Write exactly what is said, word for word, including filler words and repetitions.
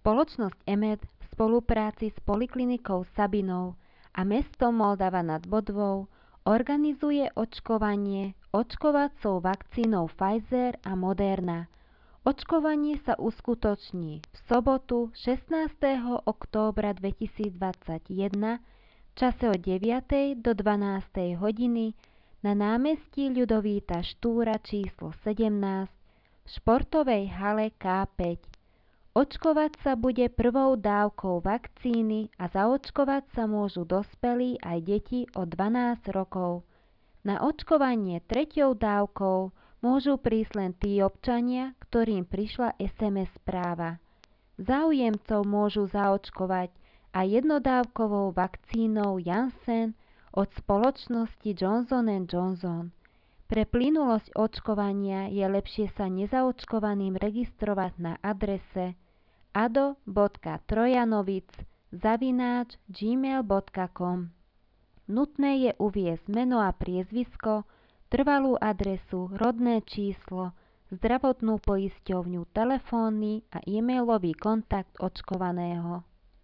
Spoločnosť Emed v spolupráci s Poliklinikou Sabinov a mestom Moldava nad Bodvou organizuje očkovanie očkovacou vakcínou Pfizer a Moderna. Očkovanie sa uskutoční v sobotu šestnásteho októbra dvetisícdvadsaťjeden v čase od deviatej do dvanástej hodiny na námestí Ľudovíta Štúra číslo sedemnásť v športovej hale ká päť. Očkovať sa bude prvou dávkou vakcíny a zaočkovať sa môžu dospelí aj deti od dvanásť rokov. Na očkovanie treťou dávkou môžu prísť len tí občania, ktorým prišla es em es správa. Záujemcov môžu zaočkovať aj jednodávkovou vakcínou Janssen od spoločnosti Johnson and Johnson. Pre plynulosť očkovania je lepšie sa nezaočkovaným registrovať na adrese ado bodka trojanovic zavináč gmail bodka com. Nutné je uviesť meno a priezvisko, trvalú adresu, rodné číslo, zdravotnú poisťovňu, telefónny a e-mailový kontakt očkovaného.